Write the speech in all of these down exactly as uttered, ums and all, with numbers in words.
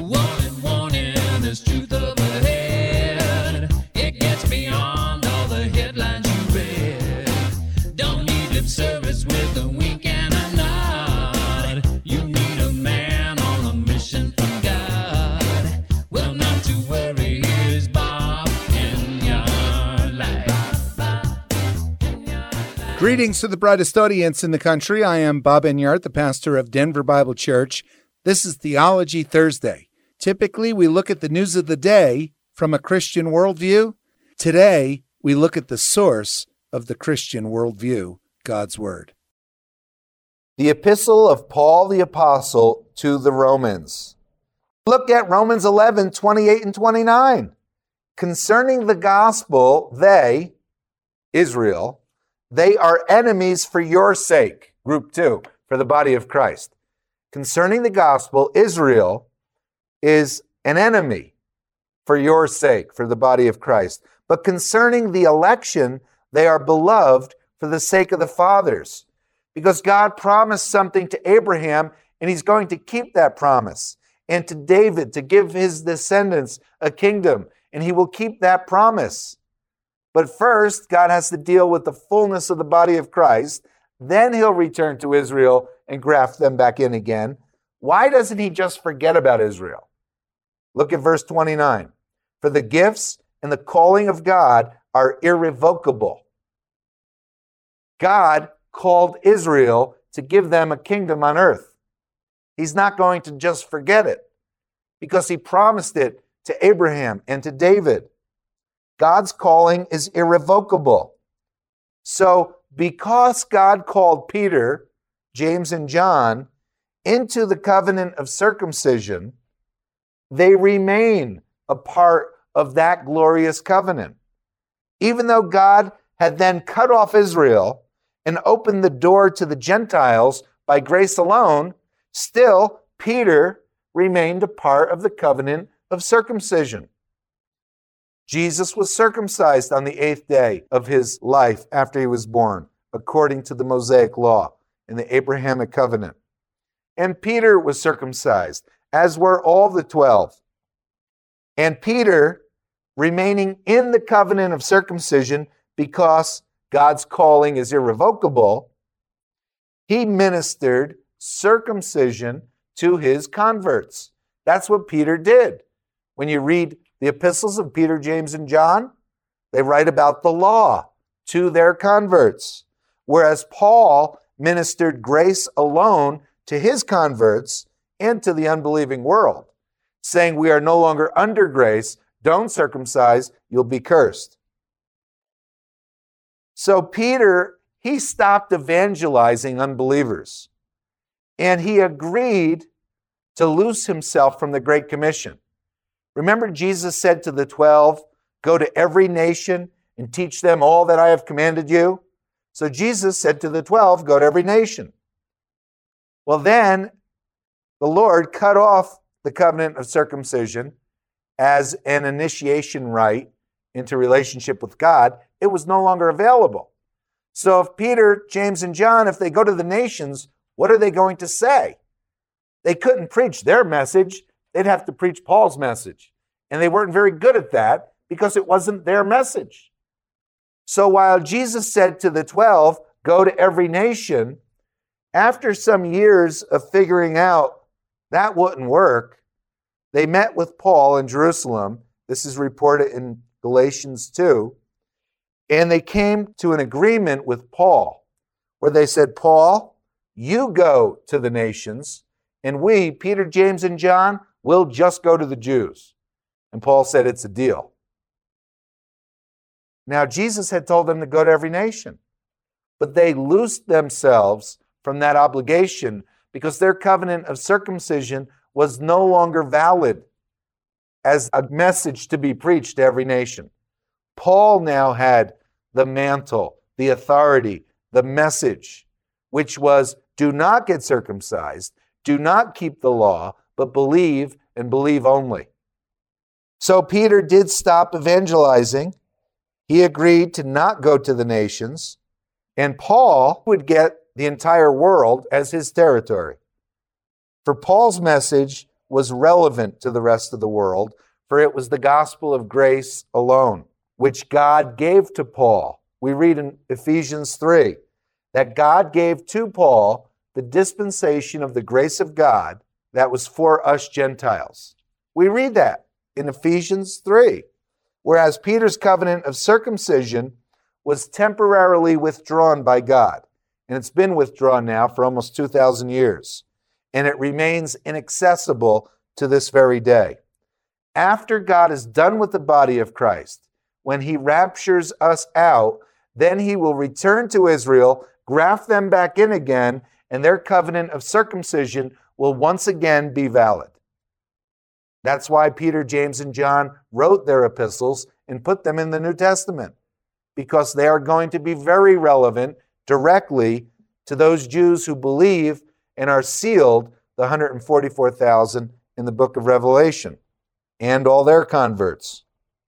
Warning, warning, there's truth up ahead. It gets beyond all the headlines you read. Don't need lip service with a wink and a nod. You need a man on a mission from God. Well, not to worry, here's Bob Enyart Live. Greetings to the brightest audience in the country. I am Bob Enyart, the pastor of Denver Bible Church. This is Theology Thursday. Typically, we look at the news of the day from a Christian worldview. Today, we look at the source of the Christian worldview, God's Word. The Epistle of Paul the Apostle to the Romans. Look at Romans eleven, twenty-eight and twenty-nine. Concerning the gospel, they, Israel, they are enemies for your sake. Group two, for the body of Christ. Concerning the gospel, Israel is an enemy for your sake, for the body of Christ. But concerning the election, they are beloved for the sake of the fathers. Because God promised something to Abraham, and he's going to keep that promise. And to David, to give his descendants a kingdom, and he will keep that promise. But first, God has to deal with the fullness of the body of Christ. Then he'll return to Israel and graft them back in again. Why doesn't he just forget about Israel? Look at verse twenty-nine. For the gifts and the calling of God are irrevocable. God called Israel to give them a kingdom on earth. He's not going to just forget it because he promised it to Abraham and to David. God's calling is irrevocable. So because God called Peter, James, and John into the covenant of circumcision, they remain a part of that glorious covenant. Even though God had then cut off Israel and opened the door to the Gentiles by grace alone, still Peter remained a part of the covenant of circumcision. Jesus was circumcised on the eighth day of his life after he was born, according to the Mosaic law in the Abrahamic covenant. And Peter was circumcised, as were all the twelve. And Peter, remaining in the covenant of circumcision because God's calling is irrevocable, he ministered circumcision to his converts. That's what Peter did. When you read the epistles of Peter, James, and John, they write about the law to their converts, whereas Paul ministered grace alone to his converts and to the unbelieving world, saying we are no longer under grace, don't circumcise, you'll be cursed. So Peter, he stopped evangelizing unbelievers, and he agreed to loose himself from the Great Commission. Remember, Jesus said to the twelve, go to every nation and teach them all that I have commanded you. So Jesus said to the twelve, go to every nation. Well, then the Lord cut off the covenant of circumcision as an initiation rite into relationship with God. It was no longer available. So if Peter, James, and John, if they go to the nations, what are they going to say? They couldn't preach their message. They'd have to preach Paul's message. And they weren't very good at that because it wasn't their message. So while Jesus said to the twelve, go to every nation, after some years of figuring out that wouldn't work, they met with Paul in Jerusalem. This is reported in Galatians two. And they came to an agreement with Paul where they said, Paul, you go to the nations, and we, Peter, James, and John, will just go to the Jews. And Paul said, it's a deal. Now, Jesus had told them to go to every nation, but they loosed themselves from that obligation because their covenant of circumcision was no longer valid as a message to be preached to every nation. Paul now had the mantle, the authority, the message, which was do not get circumcised, do not keep the law, but believe and believe only. So Peter did stop evangelizing. He agreed to not go to the nations, and Paul would get the entire world as his territory. For Paul's message was relevant to the rest of the world, for it was the gospel of grace alone, which God gave to Paul. We read in Ephesians three that God gave to Paul the dispensation of the grace of God that was for us Gentiles. We read that in Ephesians three, whereas Peter's covenant of circumcision was temporarily withdrawn by God, and it's been withdrawn now for almost two thousand years, and it remains inaccessible to this very day. After God is done with the body of Christ, when he raptures us out, then he will return to Israel, graft them back in again, and their covenant of circumcision will once again be valid. That's why Peter, James, and John wrote their epistles and put them in the New Testament, because they are going to be very relevant directly to those Jews who believe and are sealed, the one hundred forty-four thousand in the book of Revelation, and all their converts.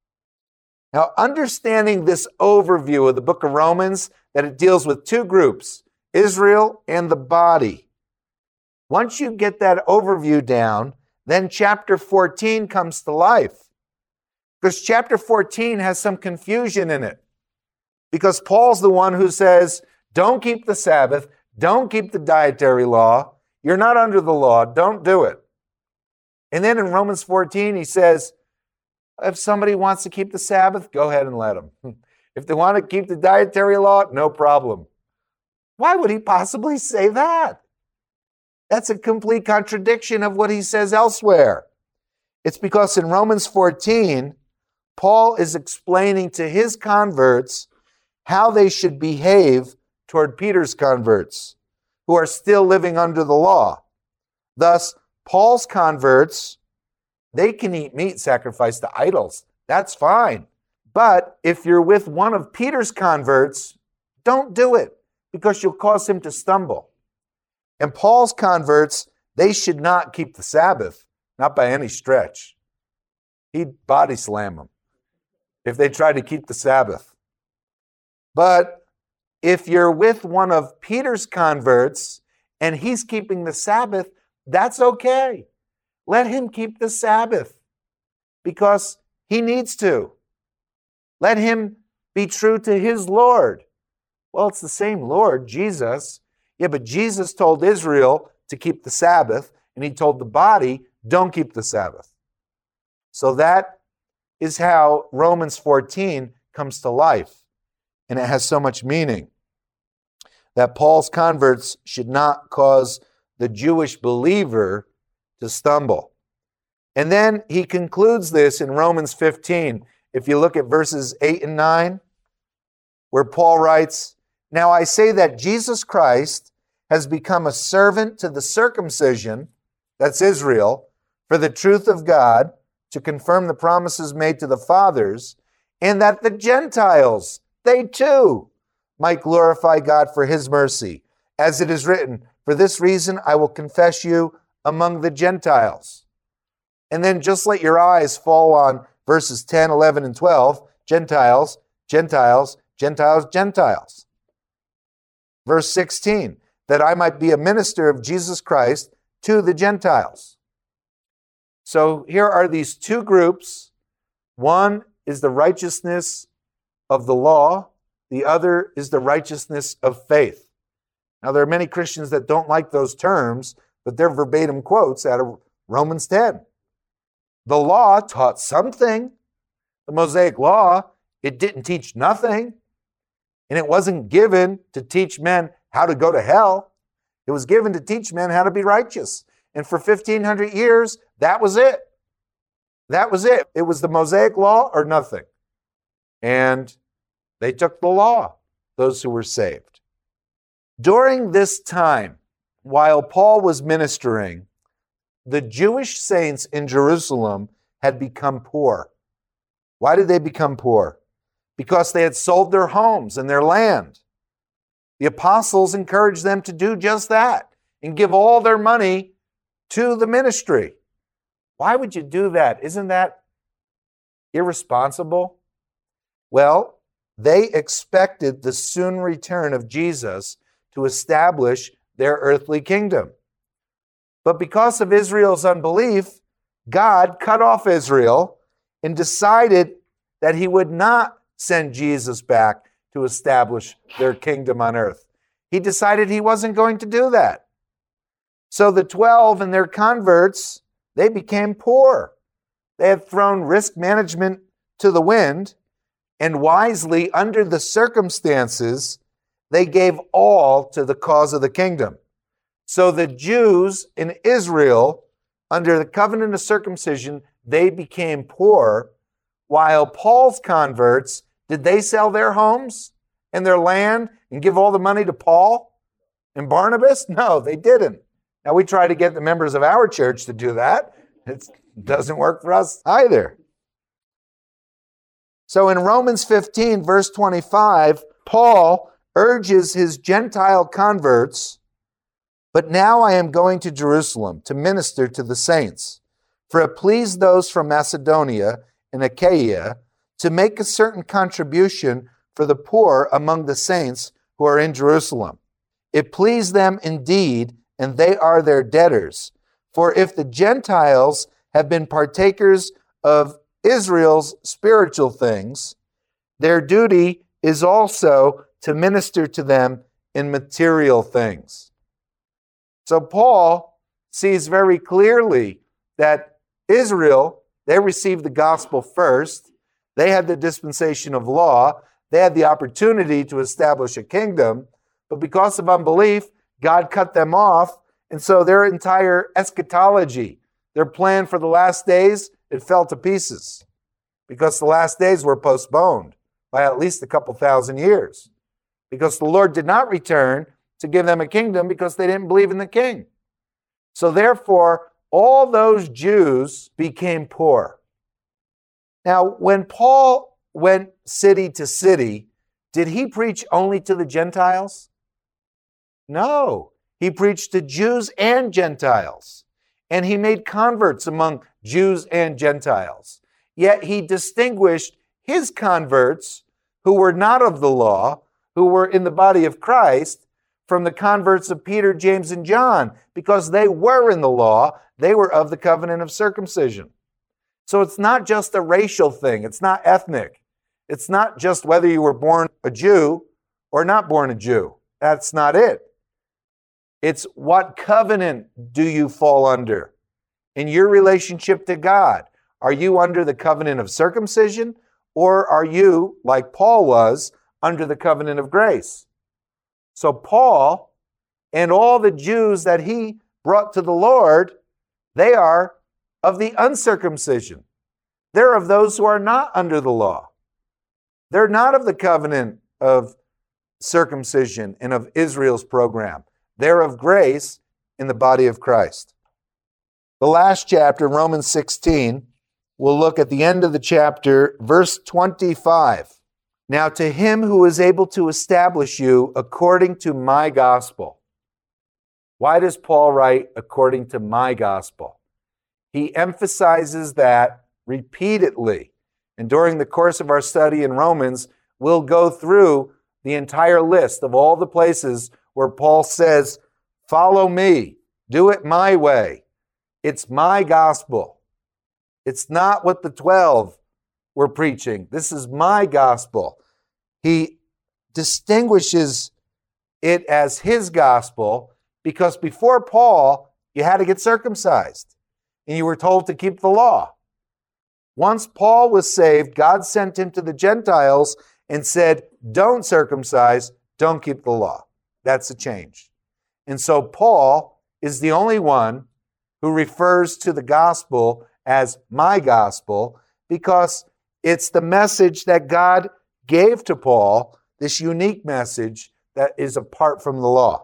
Now, understanding this overview of the book of Romans, that it deals with two groups, Israel and the body. Once you get that overview down, then chapter fourteen comes to life. Because chapter fourteen has some confusion in it. Because Paul's the one who says, don't keep the Sabbath, don't keep the dietary law, you're not under the law, don't do it. And then in Romans fourteen, he says, if somebody wants to keep the Sabbath, go ahead and let them. If they want to keep the dietary law, no problem. Why would he possibly say that? That's a complete contradiction of what he says elsewhere. It's because in Romans fourteen, Paul is explaining to his converts how they should behave toward Peter's converts, who are still living under the law. Thus, Paul's converts, they can eat meat sacrificed to idols. That's fine. But if you're with one of Peter's converts, don't do it, because you'll cause him to stumble. And Paul's converts, they should not keep the Sabbath, not by any stretch. He'd body slam them if they try to keep the Sabbath. But if you're with one of Peter's converts and he's keeping the Sabbath, that's okay. Let him keep the Sabbath because he needs to. Let him be true to his Lord. Well, it's the same Lord, Jesus. Yeah, but Jesus told Israel to keep the Sabbath, and he told the body, don't keep the Sabbath. So that is how Romans fourteen comes to life, and it has so much meaning. That Paul's converts should not cause the Jewish believer to stumble. And then he concludes this in Romans fifteen. If you look at verses eight and nine, where Paul writes, now I say that Jesus Christ has become a servant to the circumcision, that's Israel, for the truth of God, to confirm the promises made to the fathers, and that the Gentiles, they too, might glorify God for his mercy. As it is written, for this reason I will confess you among the Gentiles. And then just let your eyes fall on verses ten, eleven, and twelve, Gentiles, Gentiles, Gentiles, Gentiles. Verse sixteen, that I might be a minister of Jesus Christ to the Gentiles. So here are these two groups. One is the righteousness of the law. The other is the righteousness of faith. Now, there are many Christians that don't like those terms, but they're verbatim quotes out of Romans ten. The law taught something. The Mosaic law, it didn't teach nothing. And it wasn't given to teach men how to go to hell. It was given to teach men how to be righteous. And for fifteen hundred years, that was it. That was it. It was the Mosaic law or nothing. And they took the law, those who were saved. During this time, while Paul was ministering, the Jewish saints in Jerusalem had become poor. Why did they become poor? Because they had sold their homes and their land. The apostles encouraged them to do just that and give all their money to the ministry. Why would you do that? Isn't that irresponsible? Well, they expected the soon return of Jesus to establish their earthly kingdom. But because of Israel's unbelief, God cut off Israel and decided that he would not send Jesus back to establish their kingdom on earth. He decided he wasn't going to do that. So the twelve and their converts, they became poor. They had thrown risk management to the wind, and wisely, under the circumstances, they gave all to the cause of the kingdom. So the Jews in Israel, under the covenant of circumcision, they became poor, while Paul's converts, did they sell their homes and their land and give all the money to Paul and Barnabas? No, they didn't. Now, we try to get the members of our church to do that. It doesn't work for us either. So in Romans fifteen, verse twenty-five, Paul urges his Gentile converts, "But now I am going to Jerusalem to minister to the saints, for it pleased those from Macedonia and Achaia to make a certain contribution for the poor among the saints who are in Jerusalem. It pleased them indeed, and they are their debtors. For if the Gentiles have been partakers of Israel's spiritual things, their duty is also to minister to them in material things." So Paul sees very clearly that Israel, they received the gospel first. They had the dispensation of law. They had the opportunity to establish a kingdom. But because of unbelief, God cut them off. And so their entire eschatology, their plan for the last days, it fell to pieces because the last days were postponed by at least a couple thousand years, because the Lord did not return to give them a kingdom because they didn't believe in the king. So therefore, all those Jews became poor. Now, when Paul went city to city, did he preach only to the Gentiles? No. He preached to Jews and Gentiles, and he made converts among Jews and Gentiles. Yet he distinguished his converts, who were not of the law, who were in the body of Christ, from the converts of Peter, James, and John, because they were in the law. They were of the covenant of circumcision. So it's not just a racial thing. It's not ethnic. It's not just whether you were born a Jew or not born a Jew. That's not it. It's what covenant do you fall under in your relationship to God? Are you under the covenant of circumcision, or are you, like Paul was, under the covenant of grace? So Paul and all the Jews that he brought to the Lord, they are of the uncircumcision. They're of those who are not under the law. They're not of the covenant of circumcision and of Israel's program. They're of grace in the body of Christ. The last chapter, Romans sixteen, we'll look at the end of the chapter, verse twenty-five. "Now to him who is able to establish you according to my gospel." Why does Paul write according to my gospel? He emphasizes that repeatedly. And during the course of our study in Romans, we'll go through the entire list of all the places where Paul says, "Follow me, do it my way. It's my gospel. It's not what the twelve were preaching. This is my gospel." He distinguishes it as his gospel because before Paul, you had to get circumcised and you were told to keep the law. Once Paul was saved, God sent him to the Gentiles and said, "Don't circumcise, don't keep the law." That's a change. And so Paul is the only one who refers to the gospel as my gospel because it's the message that God gave to Paul, this unique message that is apart from the law.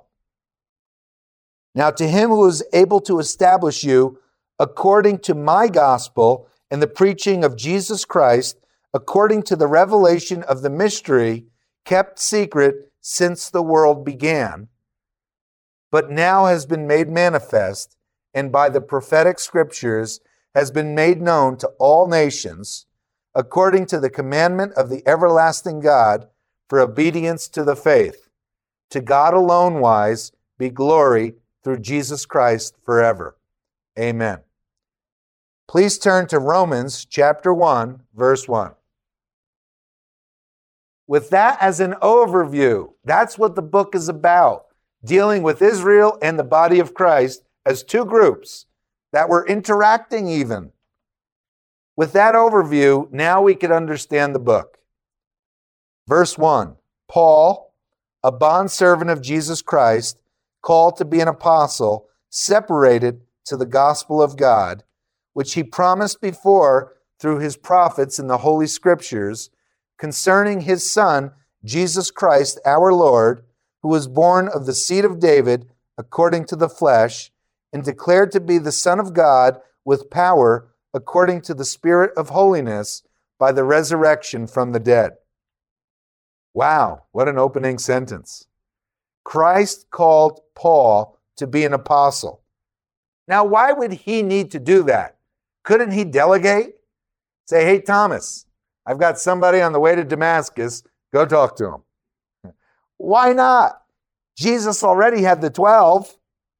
"Now to him who is able to establish you according to my gospel and the preaching of Jesus Christ, according to the revelation of the mystery kept secret since the world began, but now has been made manifest, and by the prophetic scriptures has been made known to all nations, according to the commandment of the everlasting God, for obedience to the faith. To God alone wise be glory through Jesus Christ forever. Amen. Please turn to Romans chapter one, verse one. With that as an overview, that's what the book is about, dealing with Israel and the body of Christ as two groups that were interacting even. With that overview, now we can understand the book. Verse one, Paul, a bondservant of Jesus Christ, called to be an apostle, separated to the gospel of God, which he promised before through his prophets in the Holy Scriptures, concerning his Son, Jesus Christ, our Lord, who was born of the seed of David according to the flesh, and declared to be the Son of God with power according to the Spirit of holiness by the resurrection from the dead. Wow, what an opening sentence. Christ called Paul to be an apostle. Now, why would he need to do that? Couldn't he delegate? Say, hey, Thomas, I've got somebody on the way to Damascus. Go talk to him. Why not? Jesus already had the twelve.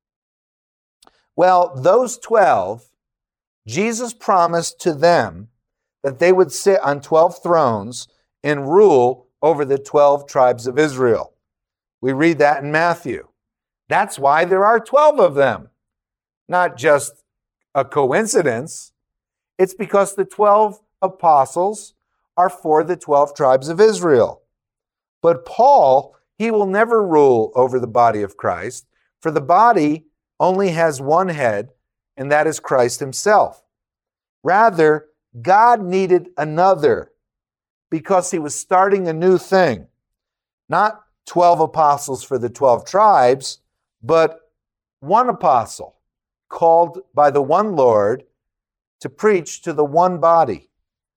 Well, those twelve, Jesus promised to them that they would sit on twelve thrones and rule over the twelve tribes of Israel. We read that in Matthew. That's why there are twelve of them. Not just a coincidence. It's because the twelve apostles are for the twelve tribes of Israel. But Paul, he will never rule over the body of Christ, for the body only has one head, and that is Christ himself. Rather, God needed another because he was starting a new thing. Not twelve apostles for the twelve tribes, but one apostle called by the one Lord to preach to the one body,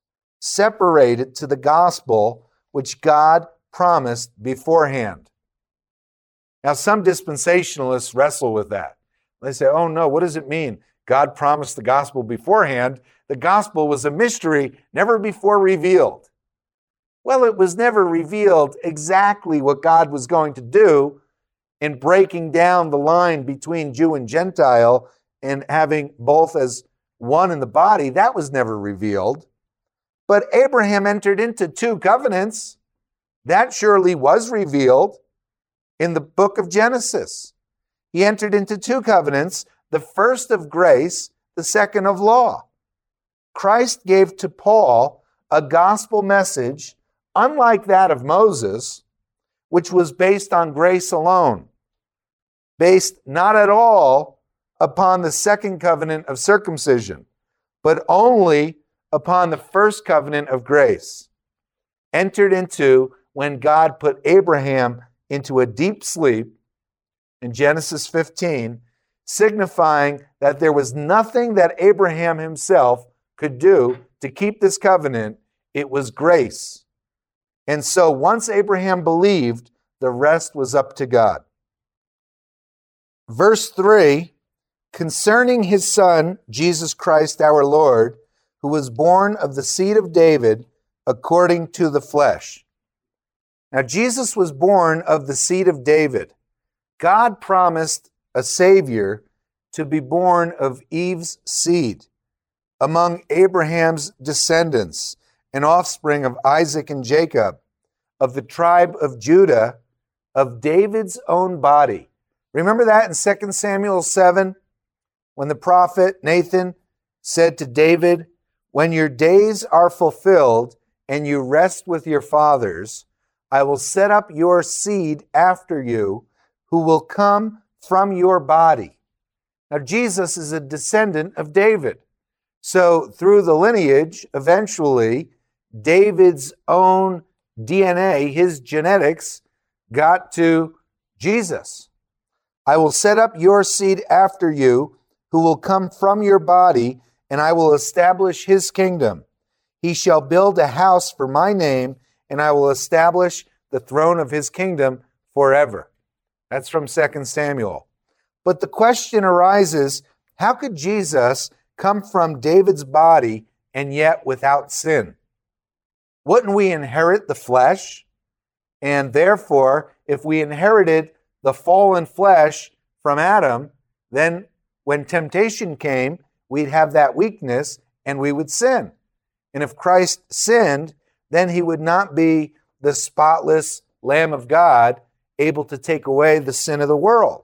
separated to the gospel which God promised beforehand. Now, some dispensationalists wrestle with that. They say, oh no, what does it mean? God promised the gospel beforehand. The gospel was a mystery never before revealed. Well, it was never revealed exactly what God was going to do in breaking down the line between Jew and Gentile and having both as one in the body. That was never revealed. But Abraham entered into two covenants. That surely was revealed in the book of Genesis. He entered into two covenants, the first of grace, the second of law. Christ gave to Paul a gospel message unlike that of Moses, which was based on grace alone, based not at all upon the second covenant of circumcision, but only upon the first covenant of grace, entered into when God put Abraham into a deep sleep in Genesis fifteen, signifying that there was nothing that Abraham himself could do to keep this covenant. It was grace. And so once Abraham believed, the rest was up to God. Verse three, concerning his Son, Jesus Christ our Lord, who was born of the seed of David according to the flesh. Now, Jesus was born of the seed of David. God promised a Savior to be born of Eve's seed, among Abraham's descendants, an offspring of Isaac and Jacob, of the tribe of Judah, of David's own body. Remember that in Second Samuel seven, when the prophet Nathan said to David, when your days are fulfilled and you rest with your fathers, I will set up your seed after you, who will come from your body. Now, Jesus is a descendant of David. So through the lineage, eventually, David's own D N A, his genetics, got to Jesus. I will set up your seed after you, who will come from your body, and I will establish his kingdom. He shall build a house for my name, and I will establish the throne of his kingdom forever. That's from Second Samuel. But the question arises, how could Jesus come from David's body and yet without sin? Wouldn't we inherit the flesh? And therefore, if we inherited the fallen flesh from Adam, then when temptation came, we'd have that weakness and we would sin. And if Christ sinned, then he would not be the spotless Lamb of God able to take away the sin of the world.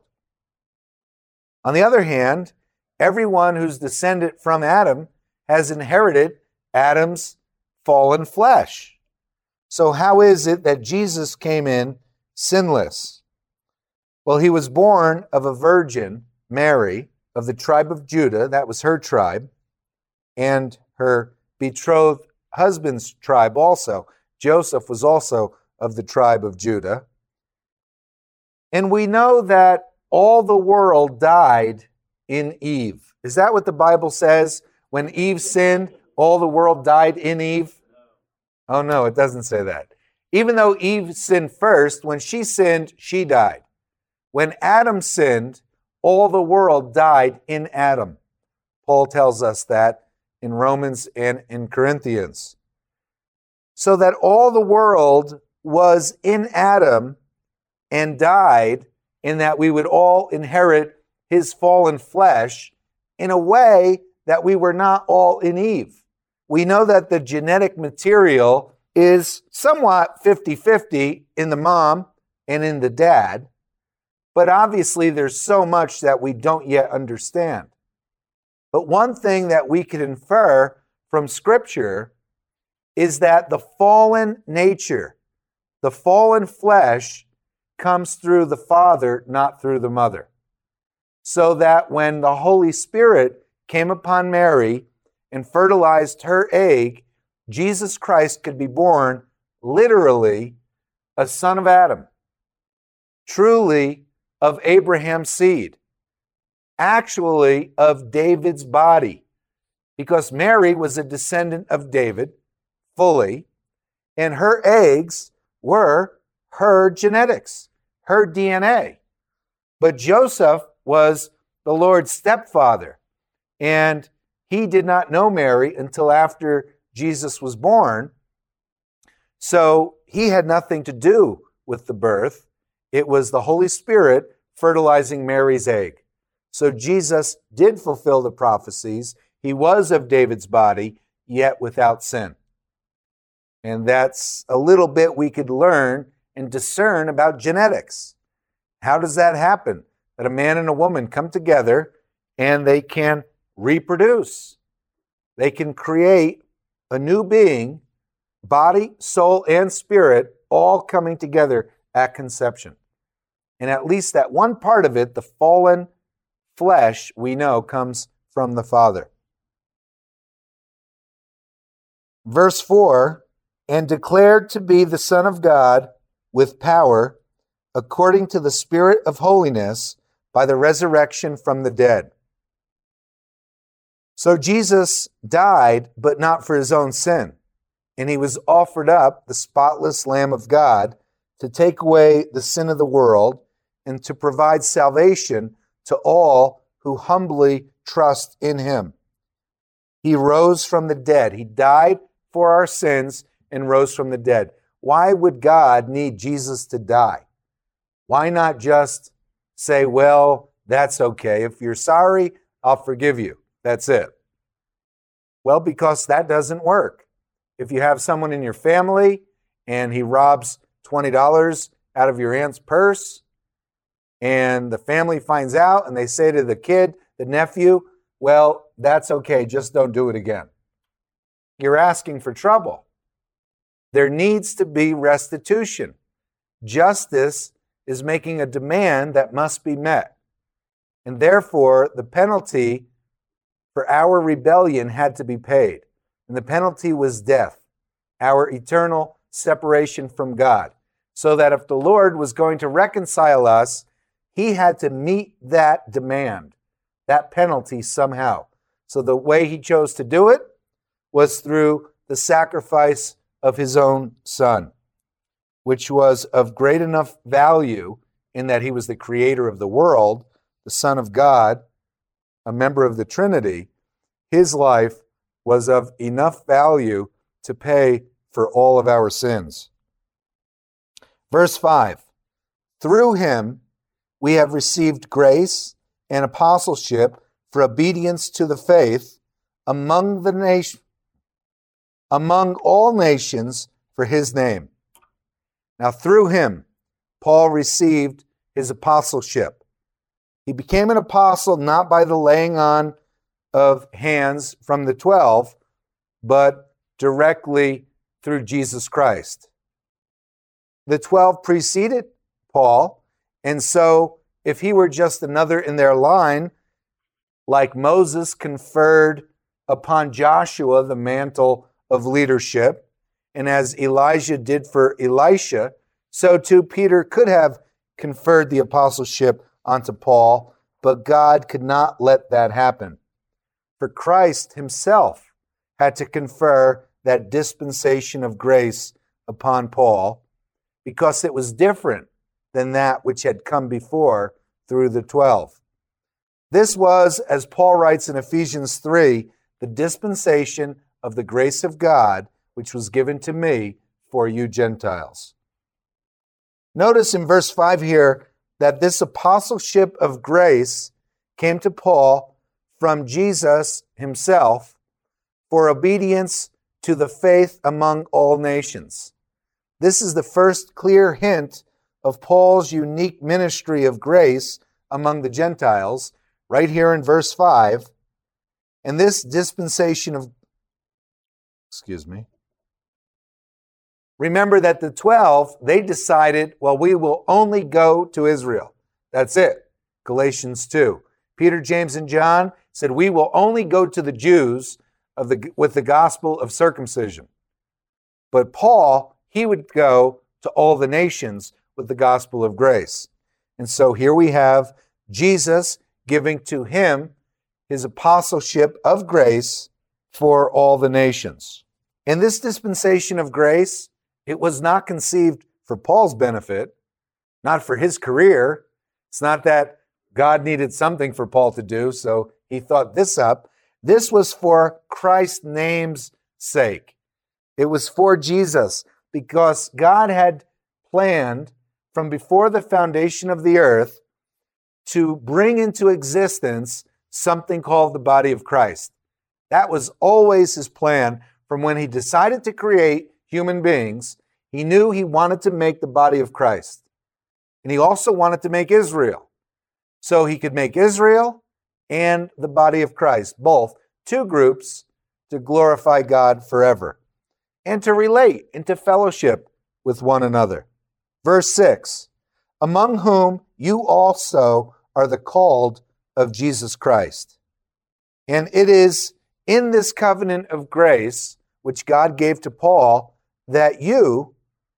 On the other hand, everyone who's descended from Adam has inherited Adam's fallen flesh. So how is it that Jesus came in sinless? Well, he was born of a virgin, Mary, of the tribe of Judah. That was her tribe. And her betrothed husband's tribe also. Joseph was also of the tribe of Judah. And we know that all the world died in Eve. Is that what the Bible says? When Eve sinned, all the world died in Eve? Oh no, it doesn't say that. Even though Eve sinned first, when she sinned, she died. When Adam sinned, all the world died in Adam. Paul tells us that in Romans and in Corinthians. So that all the world was in Adam and died, in that we would all inherit his fallen flesh in a way that we were not all in Eve. We know that the genetic material is somewhat fifty-fifty in the mom and in the dad, but obviously there's so much that we don't yet understand. But one thing that we can infer from Scripture is that the fallen nature, the fallen flesh, comes through the father, not through the mother. So that when the Holy Spirit came upon Mary and fertilized her egg, Jesus Christ could be born literally a son of Adam, truly of Abraham's seed, actually of David's body, because Mary was a descendant of David fully, and her eggs were her genetics, her D N A. But Joseph was the Lord's stepfather, and he did not know Mary until after Jesus was born. So he had nothing to do with the birth. It was the Holy Spirit fertilizing Mary's egg. So Jesus did fulfill the prophecies. He was of David's body, yet without sin. And that's a little bit we could learn and discern about genetics. How does that happen? That a man and a woman come together and they can reproduce. They can create a new being, body, soul, and spirit, all coming together at conception. And at least that one part of it, the fallen flesh, we know comes from the Father. Verse four, and declared to be the Son of God with power, according to the Spirit of holiness, by the resurrection from the dead. So Jesus died, but not for his own sin. And he was offered up, the spotless Lamb of God, to take away the sin of the world and to provide salvation to all who humbly trust in him. He rose from the dead. He died for our sins and rose from the dead. Why would God need Jesus to die? Why not just say, well, that's okay. If you're sorry, I'll forgive you. That's it. Well, because that doesn't work. If you have someone in your family and he robs twenty dollars out of your aunt's purse and the family finds out and they say to the kid, the nephew, well, that's okay. Just don't do it again. You're asking for trouble. There needs to be restitution. Justice is making a demand that must be met. And therefore, the penalty for our rebellion had to be paid. And the penalty was death, our eternal separation from God. So that if the Lord was going to reconcile us, he had to meet that demand, that penalty somehow. So the way he chose to do it was through the sacrifice of his own Son, which was of great enough value in that he was the creator of the world, the Son of God, a member of the Trinity. His life was of enough value to pay for all of our sins. Verse five, through him we have received grace and apostleship for obedience to the faith among the nation, among all nations for his name. Now through him, Paul received his apostleship. He became an apostle not by the laying on of hands from the twelve, but directly through Jesus Christ. The twelve preceded Paul, and so if he were just another in their line, like Moses conferred upon Joshua the mantle of leadership, and as Elijah did for Elisha, so too Peter could have conferred the apostleship onto Paul, but God could not let that happen. For Christ himself had to confer that dispensation of grace upon Paul, because it was different than that which had come before through the twelve. This was, as Paul writes in Ephesians three, the dispensation of the grace of God, which was given to me for you Gentiles. Notice in verse five here that this apostleship of grace came to Paul from Jesus himself for obedience to the faith among all nations. This is the first clear hint of Paul's unique ministry of grace among the Gentiles, right here in verse five. And this dispensation of, excuse me, remember that the twelve, they decided, well, we will only go to Israel. That's it. Galatians two. Peter, James, and John said, we will only go to the Jews of the, with the gospel of circumcision. But Paul, he would go to all the nations with the gospel of grace. And so here we have Jesus giving to him his apostleship of grace for all the nations. And this dispensation of grace, it was not conceived for Paul's benefit, not for his career. It's not that God needed something for Paul to do, so he thought this up. This was for Christ's name's sake. It was for Jesus, because God had planned from before the foundation of the earth to bring into existence something called the body of Christ. That was always his plan. From when he decided to create human beings, he knew he wanted to make the body of Christ. And he also wanted to make Israel. So he could make Israel and the body of Christ, both two groups, to glorify God forever and to relate into fellowship with one another. Verse six, among whom you also are the called of Jesus Christ. And it is in this covenant of grace, which God gave to Paul, that you,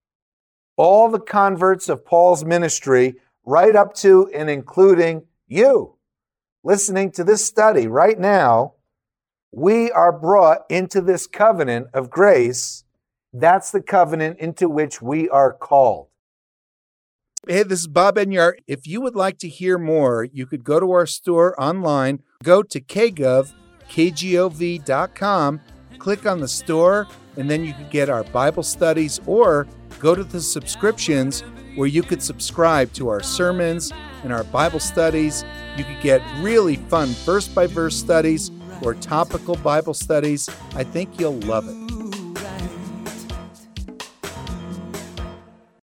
all the converts of Paul's ministry, right up to and including you, listening to this study right now, we are brought into this covenant of grace. That's the covenant into which we are called. Hey, this is Bob Enyart. If you would like to hear more, you could go to our store online, go to k gov, k g o v dot com, click on the store, and then you could get our Bible studies, or go to the subscriptions where you could subscribe to our sermons and our Bible studies. You could get really fun verse-by-verse studies or topical Bible studies. I think you'll love it.